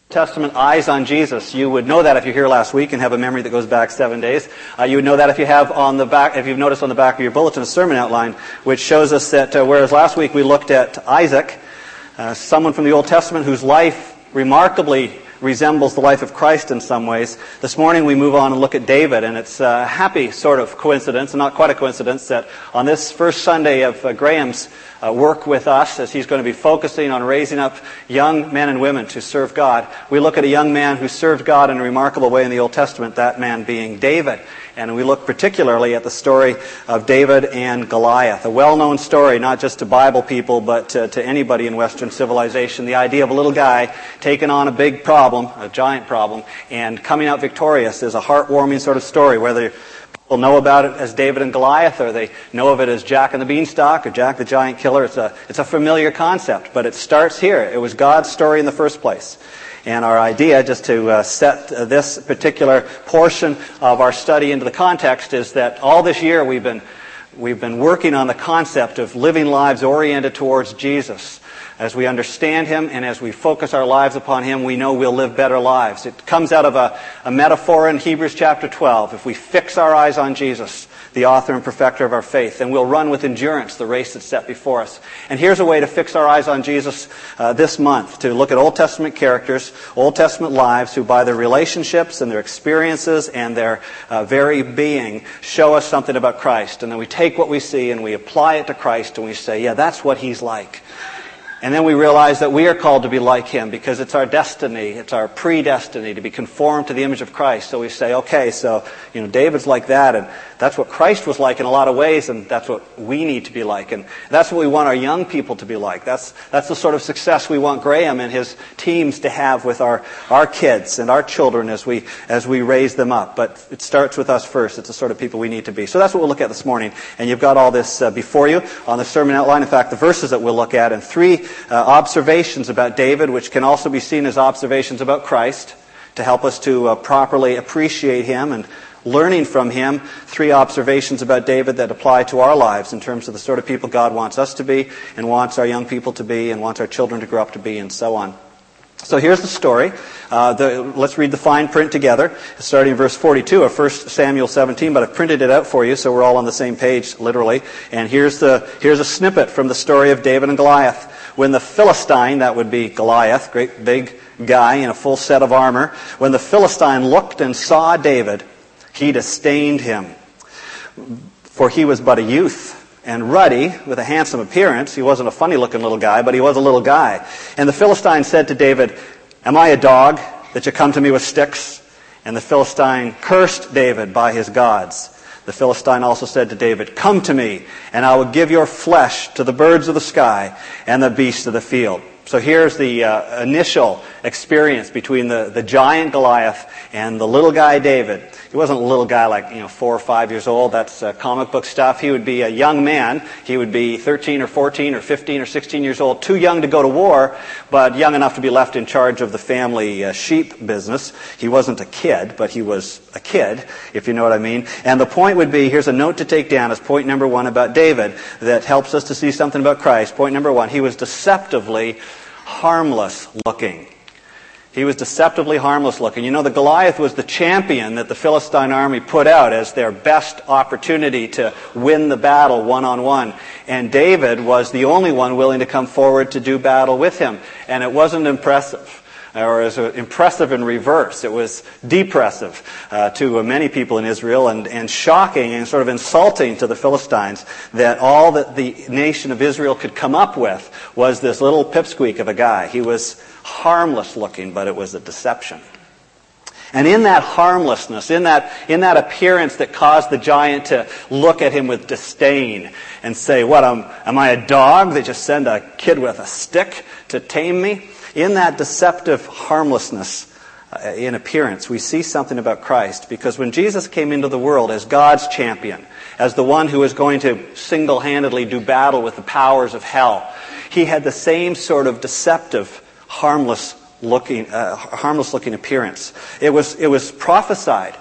Testament, Eyes on Jesus. You would know that if you're here last week and have a memory that goes back 7 days. You would know that if you have on the back, if you've noticed on the back of your bulletin a sermon outline, which shows us that whereas last week we looked at Isaac, someone from the Old Testament whose life remarkably resembles the life of Christ in some ways. This morning we move on and look at David, and it's a happy sort of coincidence, and not quite a coincidence, that on this first Sunday of Graham's work with us, as he's going to be focusing on raising up young men and women to serve God, we look at a young man who served God in a remarkable way in the Old Testament, that man being David. And we look particularly at the story of David and Goliath, a well-known story, not just to Bible people, but to anybody in Western civilization. The idea of a little guy taking on a big problem, a giant problem, and coming out victorious is a heartwarming sort of story, whether people know about it as David and Goliath, or they know of it as Jack and the Beanstalk, or Jack the Giant Killer. It's a familiar concept, but it starts here. It was God's story in the first place. And our idea, just to set this particular portion of our study into the context, is that all this year we've been working on the concept of living lives oriented towards Jesus. As we understand Him and as we focus our lives upon Him, we know we'll live better lives. It comes out of a metaphor in Hebrews chapter 12. If we fix our eyes on Jesus, the author and perfecter of our faith, then we'll run with endurance the race that's set before us. And here's a way to fix our eyes on Jesus this month, to look at Old Testament characters, Old Testament lives, who by their relationships and their experiences and their very being show us something about Christ. And then we take what we see and we apply it to Christ, and we say, yeah, that's what He's like. And then we realize that we are called to be like Him, because it's our destiny, it's our predestiny to be conformed to the image of Christ. So we say, okay, so, David's like that, and that's what Christ was like in a lot of ways, and that's what we need to be like. And that's what we want our young people to be like. That's the sort of success we want Graham and his teams to have with our kids and our children as we raise them up. But it starts with us first. It's the sort of people we need to be. So that's what we'll look at this morning. And you've got all this before you on the sermon outline. In fact, the verses that we'll look at, and three observations about David, which can also be seen as observations about Christ, to help us to properly appreciate Him, and learning from Him, three observations about David that apply to our lives in terms of the sort of people God wants us to be, and wants our young people to be, and wants our children to grow up to be, and so on. So here's the story. Let's read the fine print together, starting in verse 42 of 1 Samuel 17, but I've printed it out for you so we're all on the same page, literally. And here's a snippet from the story of David and Goliath. When the Philistine, that would be Goliath, great big guy in a full set of armor, when the Philistine looked and saw David, he disdained him, for he was but a youth and ruddy, with a handsome appearance. He wasn't a funny-looking little guy, but he was a little guy. And the Philistine said to David, "Am I a dog that you come to me with sticks?" And the Philistine cursed David by his gods. The Philistine also said to David, "Come to me, and I will give your flesh to the birds of the sky and the beasts of the field." So here's the initial experience between the giant Goliath and the little guy David. He wasn't a little guy like 4 or 5 years old. That's comic book stuff. He would be a young man. He would be 13 or 14 or 15 or 16 years old, too young to go to war, but young enough to be left in charge of the family sheep business. He wasn't a kid, but he was a kid, if you know what I mean. And the point would be, here's a note to take down as point number one about David that helps us to see something about Christ. Point number one, he was deceptively harmless looking. He was deceptively harmless looking. The Goliath was the champion that the Philistine army put out as their best opportunity to win the battle one-on-one. And David was the only one willing to come forward to do battle with him. And it wasn't impressive. Or as impressive in reverse. It was depressive to many people in Israel, and shocking and sort of insulting to the Philistines that all that the nation of Israel could come up with was this little pipsqueak of a guy. He was harmless looking, but it was a deception. And in that harmlessness, in that appearance that caused the giant to look at him with disdain and say, "What, am I a dog that just send a kid with a stick to tame me?" In that deceptive harmlessness in appearance, we see something about Christ. Because when Jesus came into the world as God's champion, as the one who was going to single-handedly do battle with the powers of hell, He had the same sort of deceptive, harmless looking appearance. It was prophesied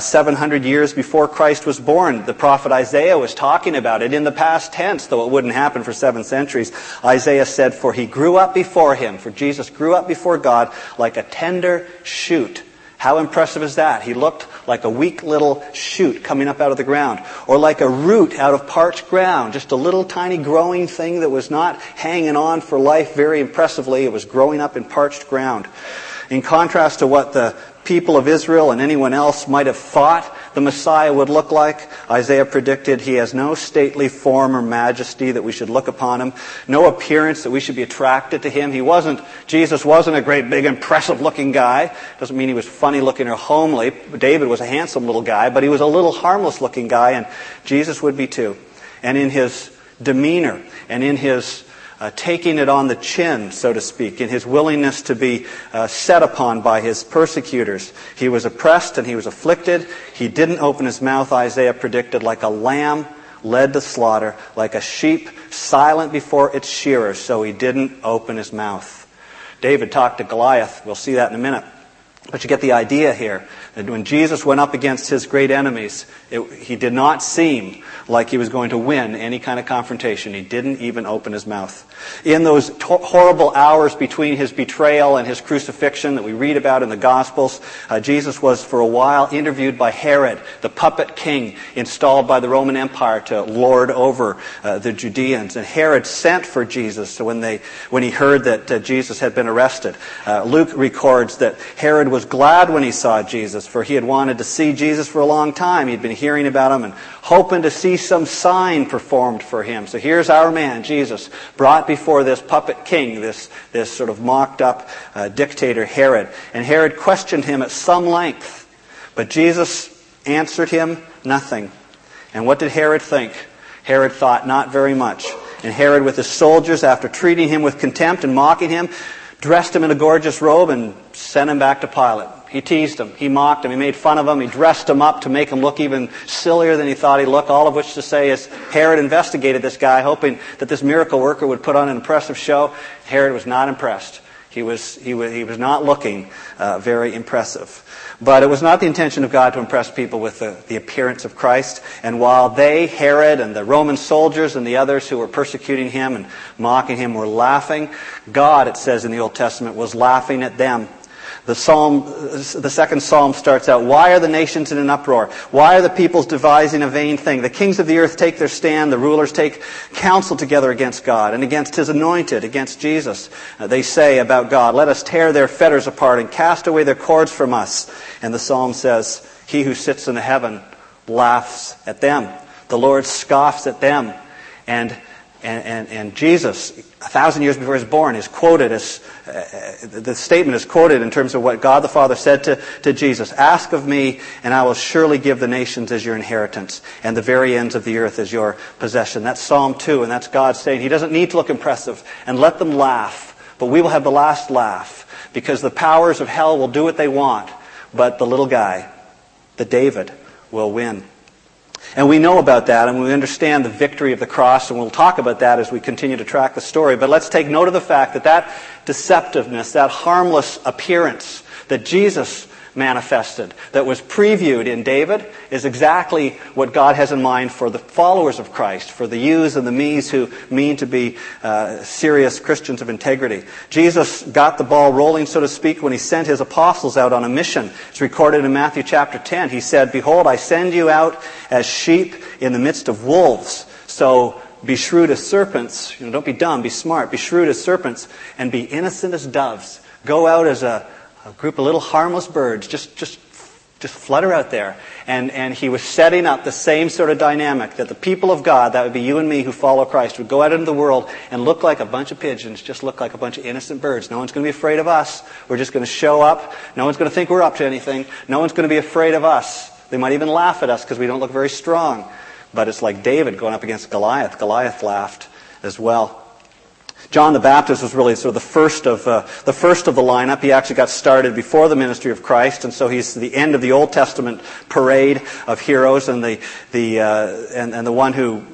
700 years before Christ was born. The prophet Isaiah was talking about it in the past tense, though it wouldn't happen for 7 centuries. Isaiah said, "For he grew up before him," for Jesus grew up before God like a tender shoot. How impressive is that? He looked like a weak little shoot coming up out of the ground, or like a root out of parched ground, just a little tiny growing thing that was not hanging on for life very impressively. It was growing up in parched ground. In contrast to what the people of Israel and anyone else might have thought the Messiah would look like, Isaiah predicted he has no stately form or majesty that we should look upon him, no appearance that we should be attracted to him. Jesus wasn't a great big impressive looking guy. Doesn't mean he was funny looking or homely. David was a handsome little guy, but he was a little harmless looking guy, and Jesus would be too. And in his demeanor and in his taking it on the chin, so to speak, in his willingness to be set upon by his persecutors. He was oppressed and he was afflicted. He didn't open his mouth, Isaiah predicted, like a lamb led to slaughter, like a sheep silent before its shearers, so he didn't open his mouth. David talked to Goliath. We'll see that in a minute. But you get the idea here, that when Jesus went up against his great enemies, he did not seem like he was going to win any kind of confrontation. He didn't even open his mouth. In those horrible hours between his betrayal and his crucifixion that we read about in the Gospels, Jesus was for a while interviewed by Herod, the puppet king installed by the Roman Empire to lord over the Judeans. And Herod sent for Jesus when he heard that Jesus had been arrested. Luke records that Herod was glad when he saw Jesus, for he had wanted to see Jesus for a long time. He'd been hearing about him and hoping to see some sign performed for him. So here's our man, Jesus, brought before this puppet king, this sort of mocked up dictator Herod. And Herod questioned him at some length, but Jesus answered him nothing. And what did Herod think? Herod thought not very much. And Herod, with his soldiers, after treating him with contempt and mocking him, dressed him in a gorgeous robe and sent him back to Pilate. He teased him. He mocked him. He made fun of him. He dressed him up to make him look even sillier than he thought he looked. All of which to say is Herod investigated this guy, hoping that this miracle worker would put on an impressive show. Herod was not impressed. He was not looking very impressive. But it was not the intention of God to impress people with the appearance of Christ. And while they, Herod and the Roman soldiers and the others who were persecuting him and mocking him, were laughing, God, it says in the Old Testament, was laughing at them. The second psalm starts out, "Why are the nations in an uproar? Why are the peoples devising a vain thing? The kings of the earth take their stand, the rulers take counsel together against God and against his anointed," against Jesus. They say about God, "Let us tear their fetters apart and cast away their cords from us." And the psalm says, "He who sits in the heaven laughs at them. The Lord scoffs at them." And Jesus, 1,000 years before he was born, is quoted as the statement is quoted in terms of what God the Father said to Jesus: "Ask of me, and I will surely give the nations as your inheritance, and the very ends of the earth as your possession." That's Psalm 2, and that's God saying He doesn't need to look impressive, and let them laugh, but we will have the last laugh, because the powers of hell will do what they want, but the little guy, the David, will win. And we know about that, and we understand the victory of the cross, and we'll talk about that as we continue to track the story. But let's take note of the fact that that deceptiveness, that harmless appearance that Jesus manifested, that was previewed in David, is exactly what God has in mind for the followers of Christ, for the yous and the me's who mean to be serious Christians of integrity. Jesus got the ball rolling, so to speak, when He sent His apostles out on a mission. It's recorded in Matthew chapter 10. He said, "Behold, I send you out as sheep in the midst of wolves. So be shrewd as serpents." Don't be dumb, be smart. Be shrewd as serpents and be innocent as doves. Go out as a group of little harmless birds. Just flutter out there. And He was setting up the same sort of dynamic that the people of God, that would be you and me who follow Christ, would go out into the world and look like a bunch of pigeons, just look like a bunch of innocent birds. No one's going to be afraid of us. We're just going to show up. No one's going to think we're up to anything. No one's going to be afraid of us. They might even laugh at us because we don't look very strong. But it's like David going up against Goliath. Goliath laughed as well. John the Baptist was really sort of the first of the lineup. He actually got started before the ministry of Christ, and so he's the end of the Old Testament parade of heroes, and the one who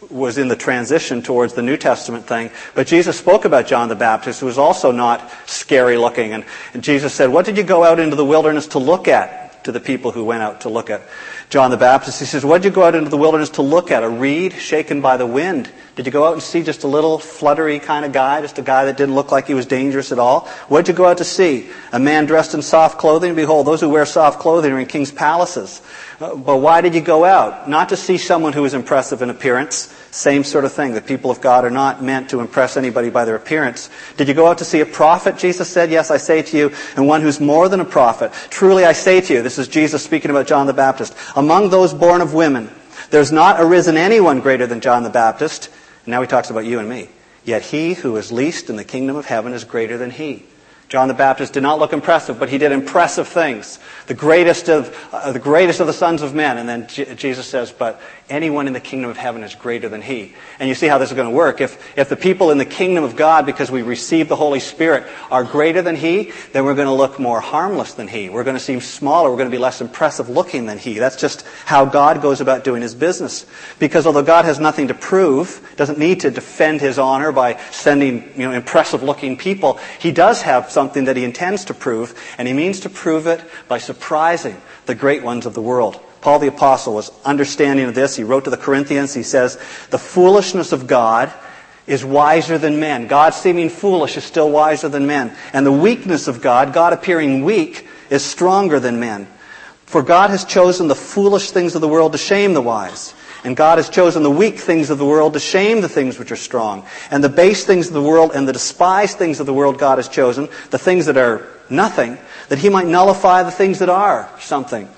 was in the transition towards the New Testament thing. But Jesus spoke about John the Baptist, who was also not scary looking. And Jesus said, what did you go out into the wilderness to look at? To the people who went out to look at John the Baptist. He says, what did you go out into the wilderness to look at? A reed shaken by the wind? Did you go out and see just a little fluttery kind of guy, just a guy that didn't look like he was dangerous at all? What did you go out to see? A man dressed in soft clothing? Behold, those who wear soft clothing are in king's palaces. But why did you go out? Not to see someone who is impressive in appearance. Same sort of thing. The people of God are not meant to impress anybody by their appearance. Did you go out to see a prophet? Jesus said, yes, I say to you, and one who's more than a prophet. Truly I say to you, this is Jesus speaking about John the Baptist, among those born of women, there's not arisen anyone greater than John the Baptist. And now he talks about you and me. Yet he who is least in the kingdom of heaven is greater than he. John the Baptist did not look impressive, but he did impressive things. The greatest of the sons of men. And then Jesus says, but anyone in the kingdom of heaven is greater than he. And you see how this is going to work. If the people in the kingdom of God, because we receive the Holy Spirit, are greater than he, then we're going to look more harmless than he. We're going to seem smaller. We're going to be less impressive looking than he. That's just how God goes about doing his business. Because although God has nothing to prove, doesn't need to defend his honor by sending impressive looking people, he does have something that he intends to prove, and he means to prove it by surprising the great ones of the world. Paul the Apostle was understanding of this. He wrote to the Corinthians, he says, the foolishness of God is wiser than men. God seeming foolish is still wiser than men. And the weakness of God, God appearing weak, is stronger than men. For God has chosen the foolish things of the world to shame the wise. And God has chosen the weak things of the world to shame the things which are strong. And the base things of the world and the despised things of the world God has chosen, the things that are nothing, that he might nullify the things that are something.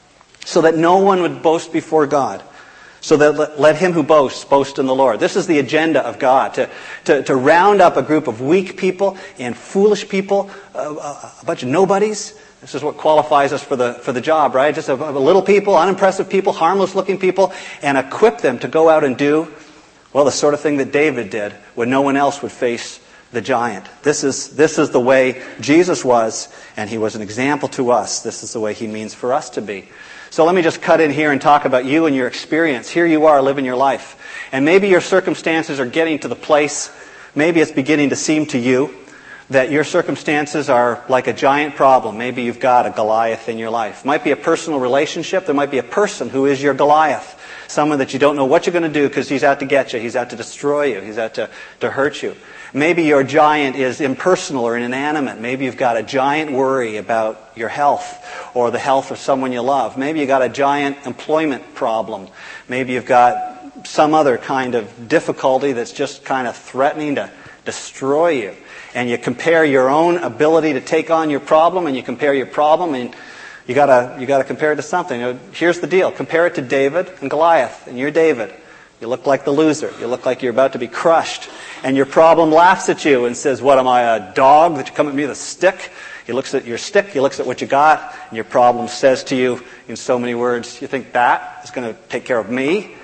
So that no one would boast before God. So that let him who boasts, boast in the Lord. This is the agenda of God, to round up a group of weak people and foolish people, a bunch of nobodies. This is what qualifies us for the job, right? Just a little people, unimpressive people, harmless-looking people, and equip them to go out and do, well, the sort of thing that David did when no one else would face the giant. This is the way Jesus was, and he was an example to us. This is the way he means for us to be. So let me just cut in here and talk about you and your experience. Here you are living your life. And maybe your circumstances are getting to the place, maybe it's beginning to seem to you that your circumstances are like a giant problem. Maybe you've got a Goliath in your life. It might be a personal relationship. There might be a person who is your Goliath. Someone that you don't know what you're going to do because he's out to get you. He's out to destroy you. He's out to hurt you. Maybe your giant is impersonal or inanimate. Maybe you've got a giant worry about your health or the health of someone you love. Maybe you've got a giant employment problem. Maybe you've got some other kind of difficulty that's just kind of threatening to destroy you. And you compare your own ability to take on your problem, and you compare your problem, and you gotta compare it to something. Here's the deal: compare it to David and Goliath, and you're David. You look like the loser. You look like you're about to be crushed, and your problem laughs at you and says, "What am I, a dog that you come at me with a stick?" He looks at your stick. He looks at what you got, and your problem says to you in so many words, "You think that is going to take care of me?"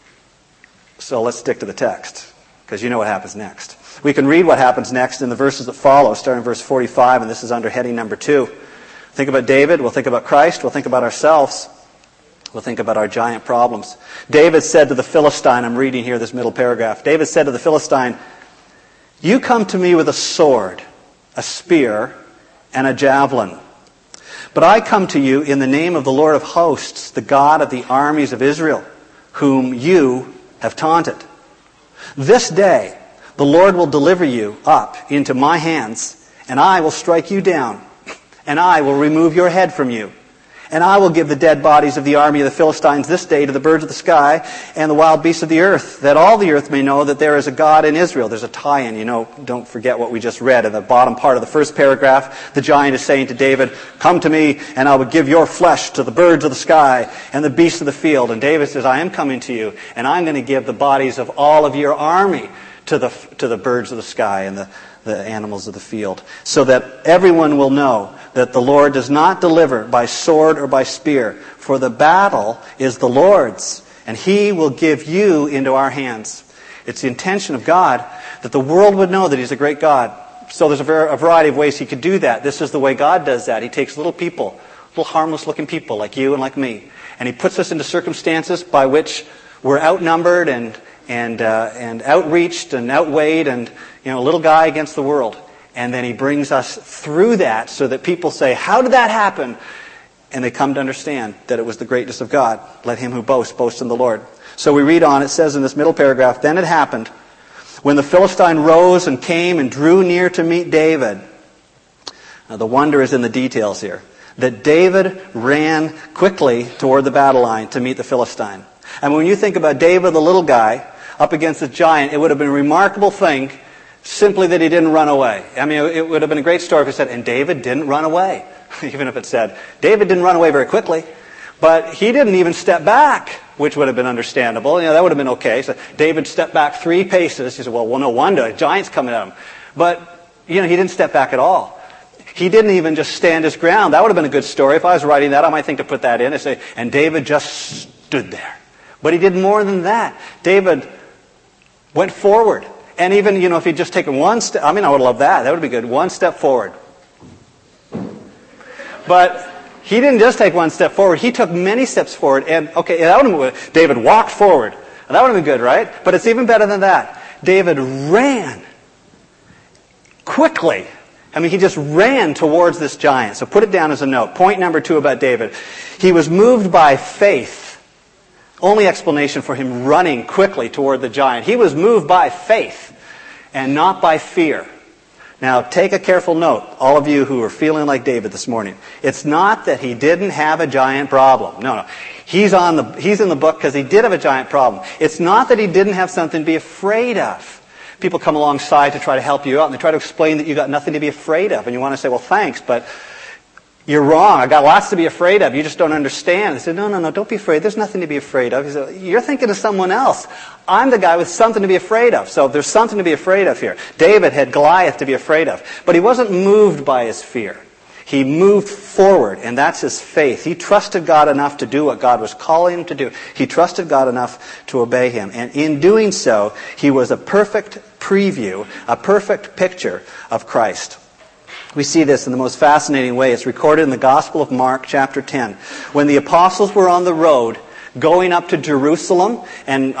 So let's stick to the text, because you know what happens next. We can read what happens next in the verses that follow, starting in verse 45, and this is under heading number 2. Think about David, we'll think about Christ, we'll think about ourselves, we'll think about our giant problems. David said to the Philistine, I'm reading here this middle paragraph, David said to the Philistine, "You come to me with a sword, a spear, and a javelin. But I come to you in the name of the Lord of hosts, the God of the armies of Israel, whom you have taunted. This day the Lord will deliver you up into my hands, and I will strike you down, and I will remove your head from you. And I will give the dead bodies of the army of the Philistines this day to the birds of the sky and the wild beasts of the earth, that all the earth may know that there is a God in Israel." There's a tie-in, don't forget what we just read. In the bottom part of the first paragraph, the giant is saying to David, "Come to me, and I will give your flesh to the birds of the sky and the beasts of the field." And David says, "I am coming to you, and I'm going to give the bodies of all of your army to the birds of the sky and the animals of the field, so that everyone will know that the Lord does not deliver by sword or by spear, for the battle is the Lord's, and he will give you into our hands." It's the intention of God that the world would know that he's a great God. So there's a variety of ways he could do that. This is the way God does that. He takes little people, little harmless-looking people like you and like me, and he puts us into circumstances by which we're outnumbered and and outreached and outweighed, and a little guy against the world. And then he brings us through that so that people say, how did that happen? And they come to understand that it was the greatness of God. Let him who boasts, boast in the Lord. So we read on, it says in this middle paragraph, then it happened, when the Philistine rose and came and drew near to meet David. Now the wonder is in the details here. That David ran quickly toward the battle line to meet the Philistine. And when you think about David, the little guy, up against the giant, it would have been a remarkable thing simply that he didn't run away. I mean, it would have been a great story if it said, and David didn't run away. Even if it said, David didn't run away very quickly, but he didn't even step back, which would have been understandable. That would have been okay. So David stepped back 3 paces. He said, well, no wonder, a giant's coming at him. But, he didn't step back at all. He didn't even just stand his ground. That would have been a good story. If I was writing that, I might think to put that in and say, and David just stood there. But he did more than that. David went forward. And even, if he'd just taken one step, I would love that. That would be good. 1 step forward. But he didn't just take 1 step forward. He took many steps forward. And, that would have been, David walked forward. And that would have been good, right? But it's even better than that. David ran quickly. He just ran towards this giant. So put it down as a note. Point number 2 about David. He was moved by faith. Only explanation for him running quickly toward the giant. He was moved by faith and not by fear. Now, take a careful note, all of you who are feeling like David this morning. It's not that he didn't have a giant problem. No. He's in the book because he did have a giant problem. It's not that he didn't have something to be afraid of. People come alongside to try to help you out, and they try to explain that you got nothing to be afraid of. And you want to say, well, thanks, but you're wrong. I got lots to be afraid of. You just don't understand. They say, no, don't be afraid. There's nothing to be afraid of. He said, you're thinking of someone else. I'm the guy with something to be afraid of. So there's something to be afraid of here. David had Goliath to be afraid of. But he wasn't moved by his fear. He moved forward, and that's his faith. He trusted God enough to do what God was calling him to do. He trusted God enough to obey him. And in doing so, he was a perfect preview, a perfect picture of Christ. We see this in the most fascinating way. It's recorded in the Gospel of Mark, chapter 10. When the apostles were on the road going up to Jerusalem, and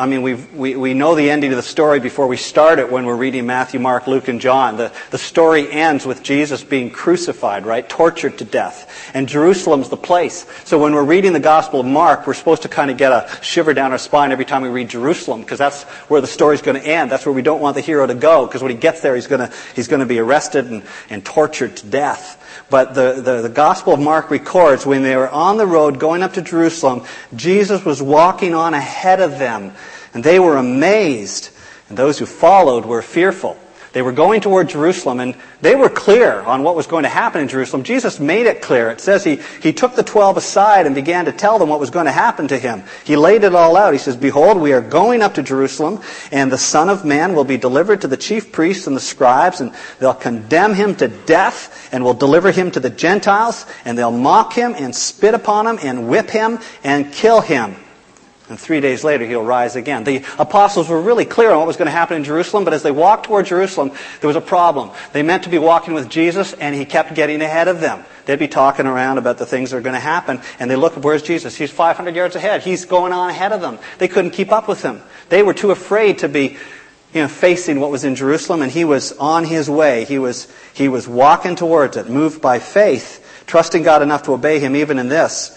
we know the ending of the story before we start it when we're reading Matthew, Mark, Luke, and John. The story ends with Jesus being crucified, right? Tortured to death. And Jerusalem's the place. So when we're reading the Gospel of Mark, we're supposed to kind of get a shiver down our spine every time we read Jerusalem, because that's where the story's going to end. That's where we don't want the hero to go, because when he gets there, he's going to be arrested and tortured to death. But the Gospel of Mark records when they were on the road going up to Jerusalem, Jesus was walking on ahead of them. And they were amazed. And those who followed were fearful. They were going toward Jerusalem, and they were clear on what was going to happen in Jerusalem. Jesus made it clear. It says he took the 12 aside and began to tell them what was going to happen to him. He laid it all out. He says, behold, we are going up to Jerusalem, and the Son of Man will be delivered to the chief priests and the scribes, and they'll condemn him to death, and will deliver him to the Gentiles, and they'll mock him and spit upon him and whip him and kill him. And 3 days later, he'll rise again. The apostles were really clear on what was going to happen in Jerusalem, but as they walked toward Jerusalem, there was a problem. They meant to be walking with Jesus, and he kept getting ahead of them. They'd be talking around about the things that are going to happen, and they look, where's Jesus? He's 500 yards ahead. He's going on ahead of them. They couldn't keep up with him. They were too afraid to be facing what was in Jerusalem, and he was on his way. He was walking towards it, moved by faith, trusting God enough to obey him even in this.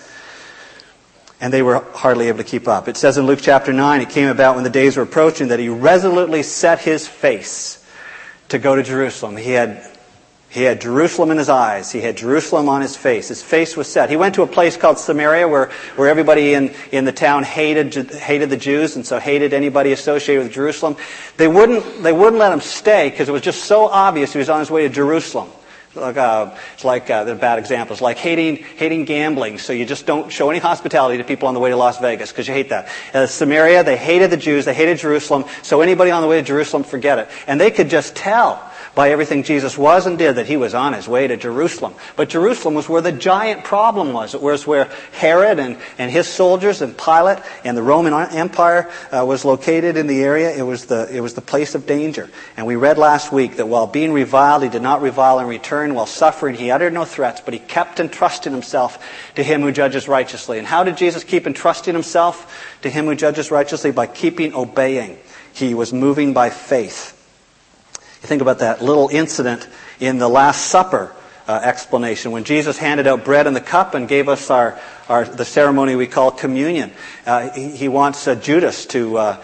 And they were hardly able to keep up. It says in Luke chapter 9, it came about when the days were approaching that he resolutely set his face to go to Jerusalem. He had Jerusalem in his eyes. He had Jerusalem on his face. His face was set. He went to a place called Samaria where everybody in the town hated the Jews, and so hated anybody associated with Jerusalem. They wouldn't let him stay because it was just so obvious he was on his way to Jerusalem. It's like they're bad examples, like hating gambling. So you just don't show any hospitality to people on the way to Las Vegas because you hate that. Samaria, they hated the Jews, they hated Jerusalem. So anybody on the way to Jerusalem, forget it. And they could just tell by everything Jesus was and did that he was on his way to Jerusalem. But Jerusalem was where the giant problem was. It was where Herod and his soldiers and Pilate and the Roman Empire was located in the area. It was the place of danger. And we read last week that while being reviled, he did not revile in return. While suffering, he uttered no threats, but he kept entrusting himself to him who judges righteously. And how did Jesus keep entrusting himself to him who judges righteously? By keeping obeying. He was moving by faith. You think about that little incident in the Last Supper explanation when Jesus handed out bread and the cup and gave us the ceremony we call communion. He wants Judas to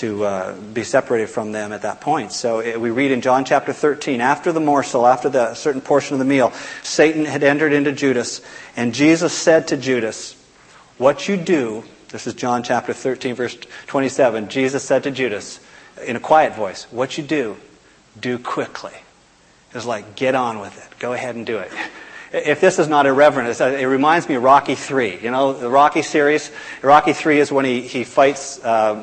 be separated from them at that point. So we read in John chapter 13, after the morsel, after the certain portion of the meal, Satan had entered into Judas, and Jesus said to Judas, what you do, this is John chapter 13, verse 27, Jesus said to Judas, in a quiet voice, what you do quickly. It's like, get on with it. Go ahead and do it. If this is not irreverent, it reminds me of Rocky III. You know, the Rocky series? Rocky III is when he fights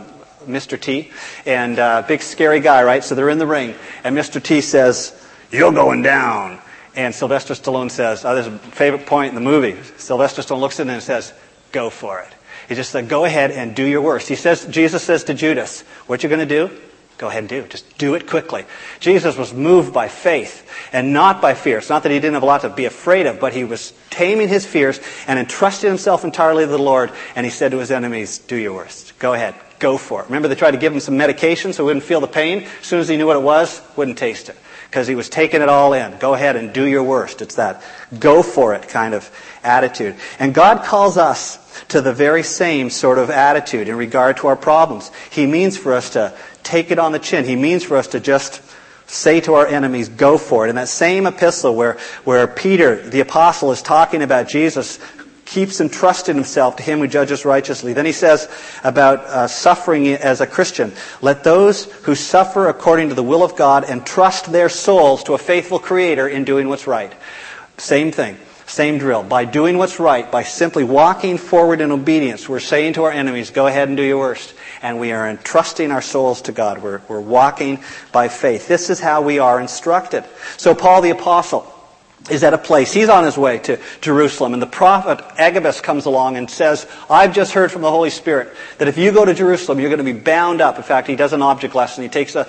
Mr. T, and big scary guy, right? So they're in the ring, and Mr. T says, you're going down. And Sylvester Stallone says, there's a favorite point in the movie. Sylvester Stallone looks at him and says, go for it. He just said, go ahead and do your worst. Jesus says to Judas, what you going to do? Go ahead and do it. Just do it quickly. Jesus was moved by faith and not by fear. It's not that he didn't have a lot to be afraid of, but he was taming his fears and entrusted himself entirely to the Lord. And he said to his enemies, do your worst. Go ahead. Go for it. Remember, they tried to give him some medication so he wouldn't feel the pain. As soon as he knew what it was, wouldn't taste it. Because he was taking it all in. Go ahead and do your worst. It's that go for it kind of attitude. And God calls us to the very same sort of attitude in regard to our problems. He means for us to take it on the chin. He means for us to just say to our enemies, go for it. In that same epistle where Peter, the apostle, is talking about Jesus, keeps entrusting himself to him who judges righteously. Then he says about suffering as a Christian, let those who suffer according to the will of God entrust their souls to a faithful Creator in doing what's right. Same thing. Same drill. By doing what's right, by simply walking forward in obedience, we're saying to our enemies, go ahead and do your worst. And we are entrusting our souls to God. We're walking by faith. This is how we are instructed. So Paul the Apostle is at a place. He's on his way to Jerusalem. And the prophet Agabus comes along and says, I've just heard from the Holy Spirit that if you go to Jerusalem, you're going to be bound up. In fact, he does an object lesson. He takes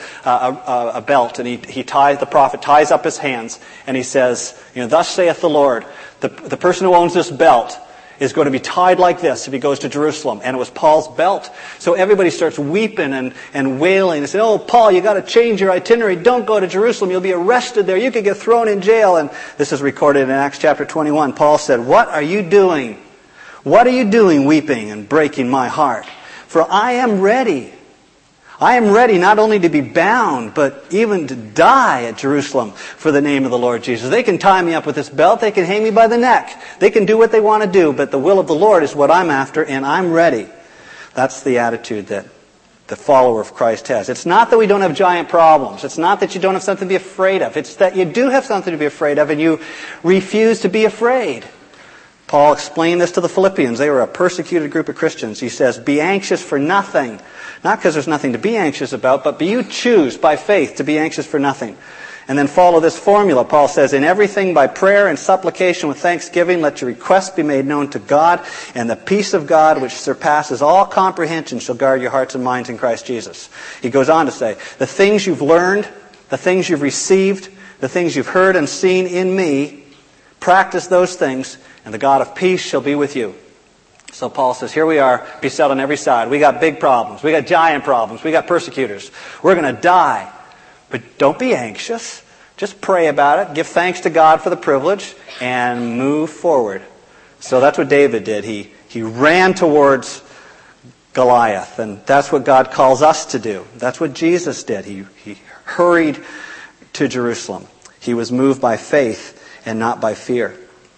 a belt and the prophet ties up his hands. And he says, thus saith the Lord, the person who owns this belt is going to be tied like this if he goes to Jerusalem. And it was Paul's belt. So everybody starts weeping and wailing. They say, oh, Paul, you got to change your itinerary. Don't go to Jerusalem. You'll be arrested there. You could get thrown in jail. And this is recorded in Acts chapter 21. Paul said, what are you doing? What are you doing weeping and breaking my heart? For I am ready. I am ready not only to be bound, but even to die at Jerusalem for the name of the Lord Jesus. They can tie me up with this belt. They can hang me by the neck. They can do what they want to do, but the will of the Lord is what I'm after, and I'm ready. That's the attitude that the follower of Christ has. It's not that we don't have giant problems. It's not that you don't have something to be afraid of. It's that you do have something to be afraid of, and you refuse to be afraid. Paul explained this to the Philippians. They were a persecuted group of Christians. He says, be anxious for nothing. Not because there's nothing to be anxious about, but you choose by faith to be anxious for nothing. And then follow this formula. Paul says, in everything by prayer and supplication with thanksgiving, let your requests be made known to God, and the peace of God, which surpasses all comprehension, shall guard your hearts and minds in Christ Jesus. He goes on to say, the things you've learned, the things you've received, the things you've heard and seen in me, practice those things, and the God of peace shall be with you. So Paul says, here we are, beset on every side. We got big problems. We got giant problems. We got persecutors. We're going to die. But don't be anxious. Just pray about it. Give thanks to God for the privilege and move forward. So that's what David did. He ran towards Goliath, and that's what God calls us to do. That's what Jesus did. He hurried to Jerusalem. He was moved by faith and not by fear.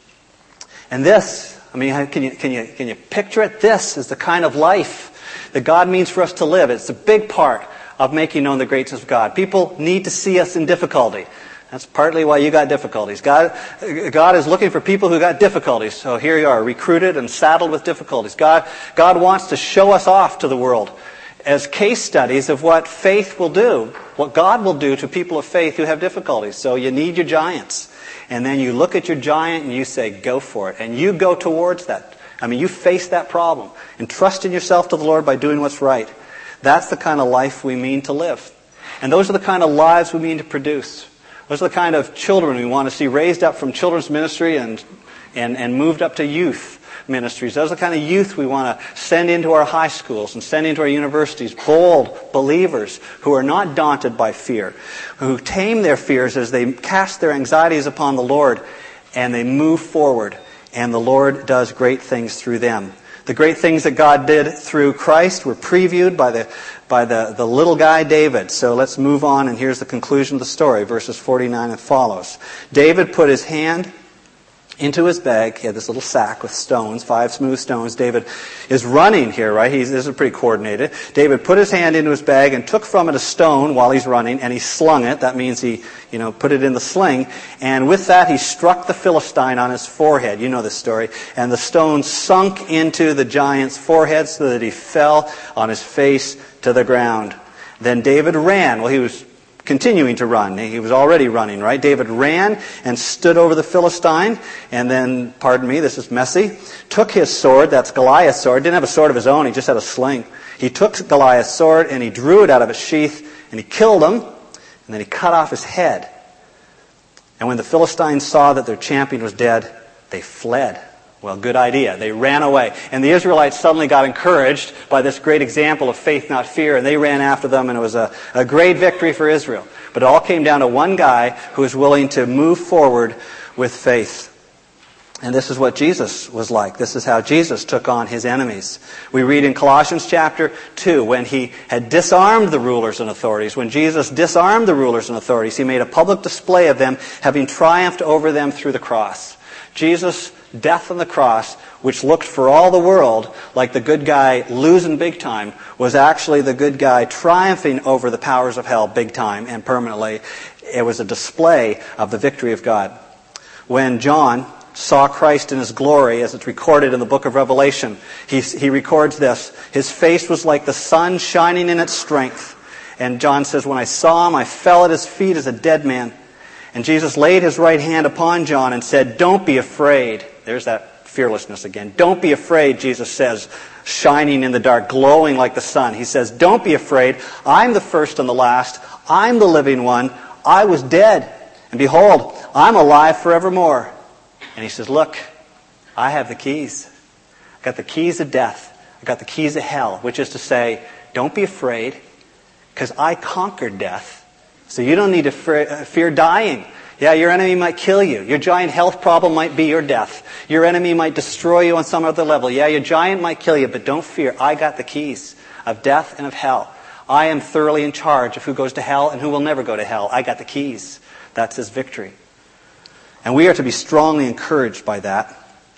And this, can you picture it? This is the kind of life that God means for us to live. It's a big part of making known the greatness of God. People need to see us in difficulty. That's partly why you got difficulties. God is looking for people who got difficulties. So here you are, recruited and saddled with difficulties. God wants to show us off to the world as case studies of what faith will do, what God will do to people of faith who have difficulties. So you need your giants. And then you look at your giant and you say, go for it. And you go towards that. You face that problem. Entrusting yourself to the Lord by doing what's right. That's the kind of life we mean to live. And those are the kind of lives we mean to produce. Those are the kind of children we want to see raised up from children's ministry and moved up to youth ministries. Those are the kind of youth we want to send into our high schools and send into our universities. Bold believers who are not daunted by fear, who tame their fears as they cast their anxieties upon the Lord and they move forward, and the Lord does great things through them. The great things that God did through Christ were previewed by the little guy David. So let's move on, and here's the conclusion of the story, verses 49 and follows. David put his hand into his bag. He had this little sack with stones, 5 smooth stones. David is running here, right? This is pretty coordinated. David put his hand into his bag and took from it a stone while he's running, and he slung it. That means he, put it in the sling. And with that, he struck the Philistine on his forehead. You know this story. And the stone sunk into the giant's forehead so that he fell on his face to the ground. Then David ran. Well, he was continuing to run. He was already running, right? David ran and stood over the Philistine, and then, pardon me, this is messy, took his sword, that's Goliath's sword, didn't have a sword of his own, he just had a sling. He took Goliath's sword and he drew it out of its sheath, and he killed him, and then he cut off his head. And when the Philistines saw that their champion was dead, they fled. Well, good idea. They ran away. And the Israelites suddenly got encouraged by this great example of faith, not fear, and they ran after them, and it was a great victory for Israel. But it all came down to one guy who was willing to move forward with faith. And this is what Jesus was like. This is how Jesus took on his enemies. We read in Colossians chapter 2, when he had disarmed the rulers and authorities, when Jesus disarmed the rulers and authorities, he made a public display of them, having triumphed over them through the cross. Jesus' death on the cross, which looked for all the world like the good guy losing big time, was actually the good guy triumphing over the powers of hell big time and permanently. It was a display of the victory of God. When John saw Christ in his glory, as it's recorded in the book of Revelation, he records this: his face was like the sun shining in its strength. And John says, when I saw him, I fell at his feet as a dead man. And Jesus laid his right hand upon John and said, don't be afraid. There's that fearlessness again. Don't be afraid, Jesus says, shining in the dark, glowing like the sun. He says, don't be afraid. I'm the first and the last. I'm the living one. I was dead, and behold, I'm alive forevermore. And he says, look, I have the keys. I've got the keys of death. I've got the keys of hell, which is to say, don't be afraid, because I conquered death. So you don't need to fear dying. Yeah, your enemy might kill you. Your giant health problem might be your death. Your enemy might destroy you on some other level. Yeah, your giant might kill you, but don't fear. I got the keys of death and of hell. I am thoroughly in charge of who goes to hell and who will never go to hell. I got the keys. That's his victory. And we are to be strongly encouraged by that.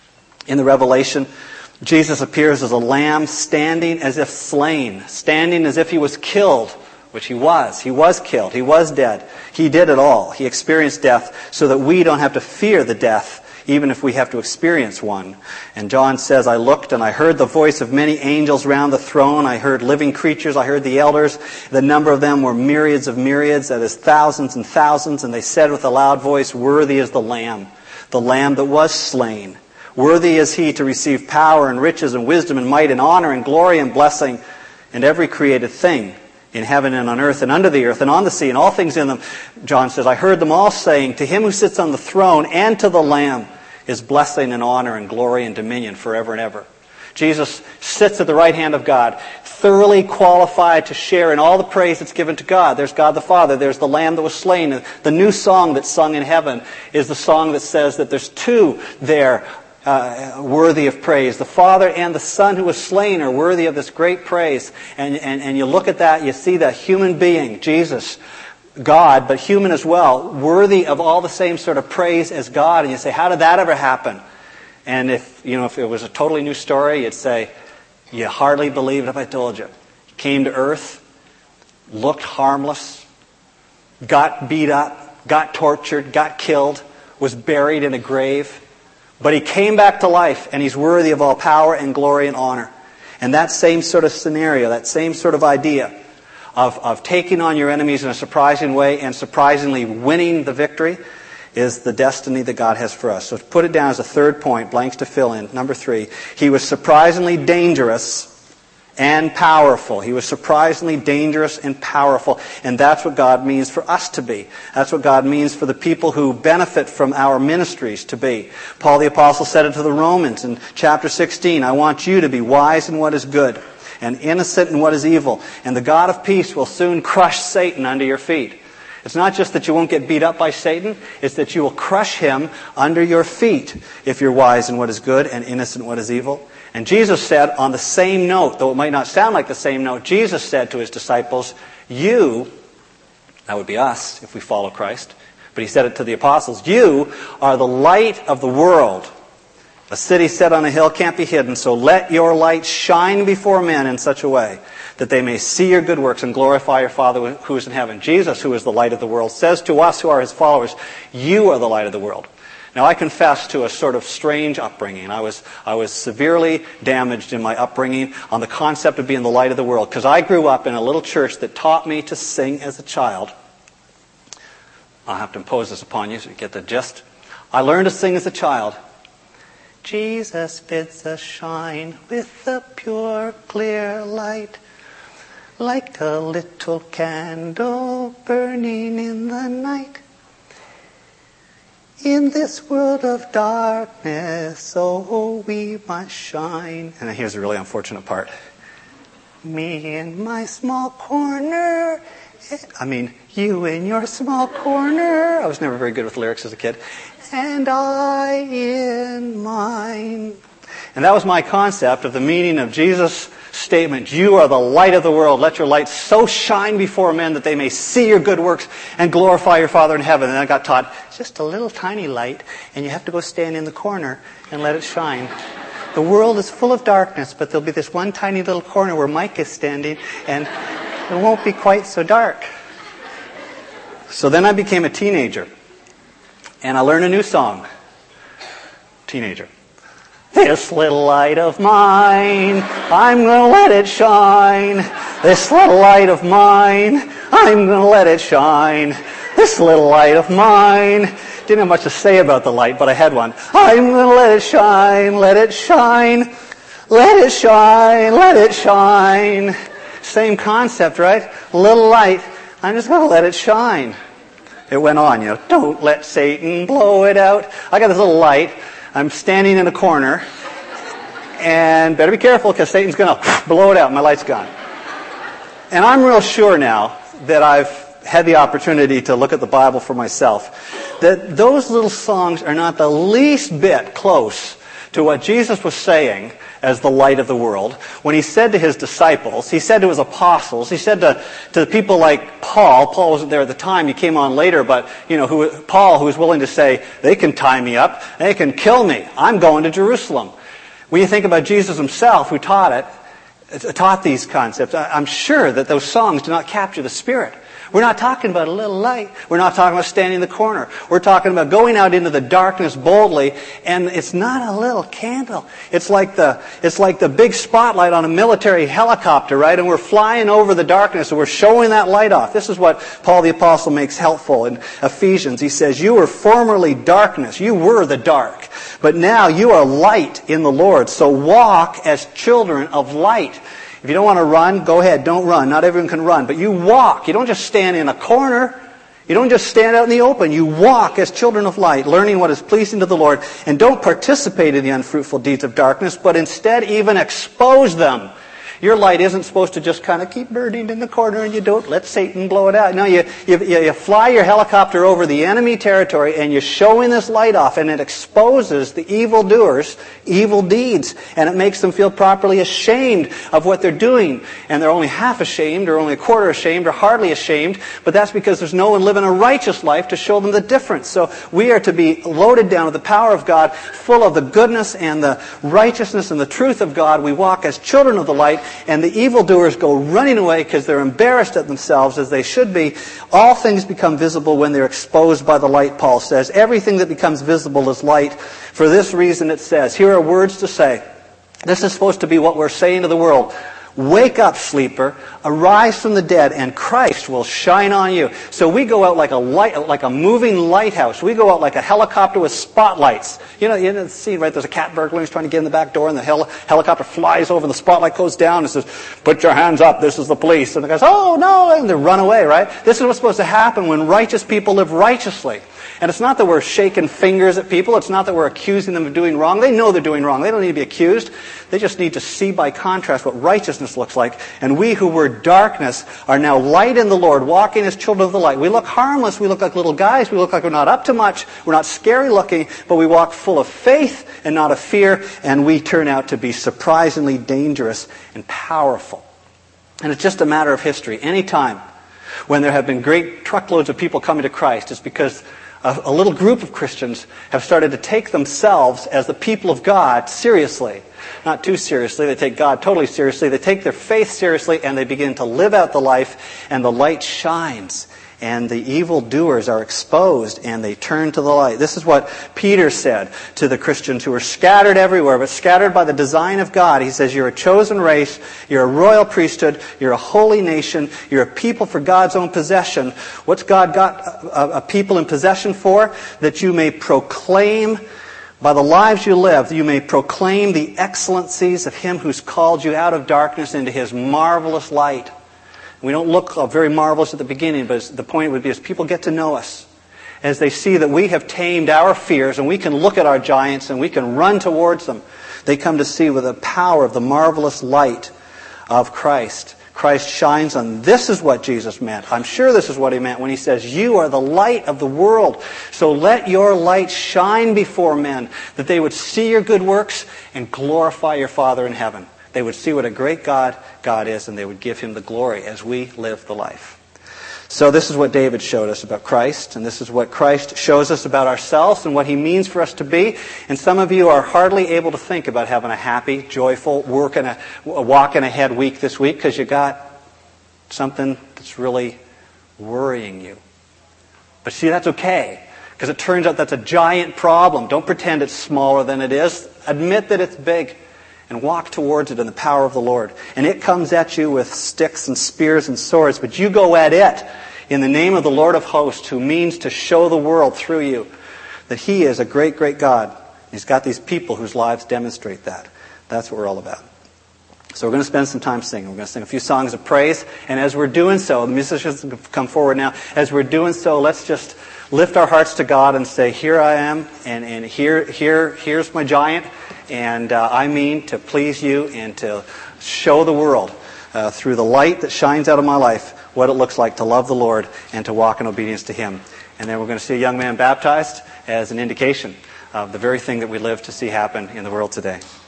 In the Revelation, Jesus appears as a lamb standing as if slain, standing as if he was killed, which he was. He was killed. He was dead. He did it all. He experienced death so that we don't have to fear the death, even if we have to experience one. And John says, I looked and I heard the voice of many angels round the throne. I heard living creatures. I heard the elders. The number of them were myriads of myriads, that is thousands and thousands. And they said with a loud voice, worthy is the Lamb that was slain. Worthy is he to receive power and riches and wisdom and might and honor and glory and blessing and every created thing in heaven and on earth and under the earth and on the sea and all things in them. John says, I heard them all saying, to him who sits on the throne and to the Lamb is blessing and honor and glory and dominion forever and ever. Jesus sits at the right hand of God, thoroughly qualified to share in all the praise that's given to God. There's God the Father. There's the Lamb that was slain. The new song that's sung in heaven is the song that says that there's two there worthy of praise. The Father and the Son who was slain are worthy of this great praise. And you look at that, you see that human being, Jesus, God, but human as well, worthy of all the same sort of praise as God. And you say, how did that ever happen? And if it was a totally new story, you'd say, you hardly believe it if I told you. He came to earth, looked harmless, got beat up, got tortured, got killed, was buried in a grave. But he came back to life, and he's worthy of all power and glory and honor. And that same sort of scenario, that same sort of idea of taking on your enemies in a surprising way and surprisingly winning the victory is the destiny that God has for us. So put it down as a third point, blanks to fill in. Number 3, he was surprisingly dangerous and powerful. He was surprisingly dangerous and powerful. And that's what God means for us to be. That's what God means for the people who benefit from our ministries to be. Paul the Apostle said it to the Romans in chapter 16, I want you to be wise in what is good and innocent in what is evil. And the God of peace will soon crush Satan under your feet. It's not just that you won't get beat up by Satan, it's that you will crush him under your feet if you're wise in what is good and innocent in what is evil. And Jesus said on the same note, though it might not sound like the same note, Jesus said to his disciples, you, that would be us if we follow Christ, but he said it to the apostles, you are the light of the world. A city set on a hill can't be hidden, so let your light shine before men in such a way that they may see your good works and glorify your Father who is in heaven. Jesus, who is the light of the world, says to us who are his followers, you are the light of the world. Now, I confess to a sort of strange upbringing. I was severely damaged in my upbringing on the concept of being the light of the world, because I grew up in a little church that taught me to sing as a child. I'll have to impose this upon you so you get the gist. I learned to sing as a child. Jesus bids us shine with the pure, clear light, like a little candle burning in the night. In this world of darkness, oh, we must shine. And here's the really unfortunate part. Me in my small corner. You in your small corner. I was never very good with lyrics as a kid. And I in mine. And that was my concept of the meaning of Jesus' statement, you are the light of the world. Let your light so shine before men that they may see your good works and glorify your Father in heaven. And I got taught, it's just a little tiny light, and you have to go stand in the corner and let it shine. The world is full of darkness, but there'll be this one tiny little corner where Mike is standing, and it won't be quite so dark. So then I became a teenager, and I learned a new song. Teenager. This little light of mine, I'm going to let it shine. This little light of mine, I'm going to let it shine. This little light of mine. Didn't have much to say about the light, but I had one. I'm going to let it shine, let it shine. Let it shine, let it shine. Same concept, right? Little light, I'm just going to let it shine. It went on, don't let Satan blow it out. I got this little light. I'm standing in a corner, and better be careful because Satan's going to blow it out. My light's gone. And I'm real sure now that I've had the opportunity to look at the Bible for myself, that those little songs are not the least bit close to what Jesus was saying as the light of the world. When he said to his disciples, he said to his apostles, he said to people like Paul. Paul wasn't there at the time, he came on later, but Paul, who was willing to say, they can tie me up, they can kill me, I'm going to Jerusalem. When you think about Jesus himself, who taught these concepts, I'm sure that those songs do not capture the Spirit. We're not talking about a little light. We're not talking about standing in the corner. We're talking about going out into the darkness boldly, and it's not a little candle. It's like the big spotlight on a military helicopter, right? And we're flying over the darkness, and we're showing that light off. This is what Paul the Apostle makes helpful in Ephesians. He says, you were formerly darkness. You were the dark. But now you are light in the Lord. So walk as children of light. If you don't want to run, go ahead, don't run. Not everyone can run. But you walk. You don't just stand in a corner. You don't just stand out in the open. You walk as children of light, learning what is pleasing to the Lord. And don't participate in the unfruitful deeds of darkness, but instead even expose them. Your light isn't supposed to just kind of keep burning in the corner and you don't let Satan blow it out. No, you fly your helicopter over the enemy territory and you're showing this light off, and it exposes the evildoers' evil deeds, and it makes them feel properly ashamed of what they're doing. And they're only half ashamed or only a quarter ashamed or hardly ashamed, but that's because there's no one living a righteous life to show them the difference. So we are to be loaded down with the power of God, full of the goodness and the righteousness and the truth of God. We walk as children of the light, and the evildoers go running away because they're embarrassed at themselves, as they should be. All things become visible when they're exposed by the light, Paul says. Everything that becomes visible is light. For this reason it says, here are words to say. This is supposed to be what we're saying to the world. Wake up, sleeper. Arise from the dead, and Christ will shine on you. So we go out like a light, like a moving lighthouse. We go out like a helicopter with spotlights. You know the scene, right? There's a cat burglar who's trying to get in the back door, and the helicopter flies over, and the spotlight goes down and says, "Put your hands up, this is the police." And the guy says, "Oh, no," and they run away, right? This is what's supposed to happen when righteous people live righteously. And it's not that we're shaking fingers at people. It's not that we're accusing them of doing wrong. They know they're doing wrong. They don't need to be accused. They just need to see by contrast what righteousness looks like. And we who were darkness are now light in the Lord, walking as children of the light. We look harmless. We look like little guys. We look like we're not up to much. We're not scary looking, but we walk full of faith and not of fear. And we turn out to be surprisingly dangerous and powerful. And it's just a matter of history. Any time when there have been great truckloads of people coming to Christ, it's because a little group of Christians have started to take themselves as the people of God seriously. Not too seriously. They take God totally seriously. They take their faith seriously, and they begin to live out the life, and the light shines. And the evildoers are exposed, and they turn to the light. This is what Peter said to the Christians who were scattered everywhere, but scattered by the design of God. He says, you're a chosen race, you're a royal priesthood, you're a holy nation, you're a people for God's own possession. What's God got a people in possession for? That you may proclaim, by the lives you live, you may proclaim the excellencies of Him who's called you out of darkness into His marvelous light. We don't look very marvelous at the beginning, but the point would be as people get to know us, as they see that we have tamed our fears and we can look at our giants and we can run towards them, they come to see with the power of the marvelous light of Christ. Christ shines on. This is what Jesus meant. I'm sure this is what He meant when He says, you are the light of the world. So let your light shine before men, that they would see your good works and glorify your Father in heaven. They would see what a great God is, and they would give Him the glory as we live the life. So this is what David showed us about Christ, and this is what Christ shows us about ourselves and what He means for us to be. And some of you are hardly able to think about having a happy, joyful, walking ahead week this week because you got something that's really worrying you. But see, that's okay, because it turns out that's a giant problem. Don't pretend it's smaller than it is. Admit that it's big. And walk towards it in the power of the Lord. And it comes at you with sticks and spears and swords, but you go at it in the name of the Lord of hosts, who means to show the world through you that He is a great, great God. He's got these people whose lives demonstrate that. That's what we're all about. So we're going to spend some time singing. We're going to sing a few songs of praise. And as we're doing so, the musicians come forward now. As we're doing so, let's just lift our hearts to God and say, here I am, and here's my giant. And I mean to please you and to show the world through the light that shines out of my life what it looks like to love the Lord and to walk in obedience to Him. And then we're going to see a young man baptized as an indication of the very thing that we live to see happen in the world today.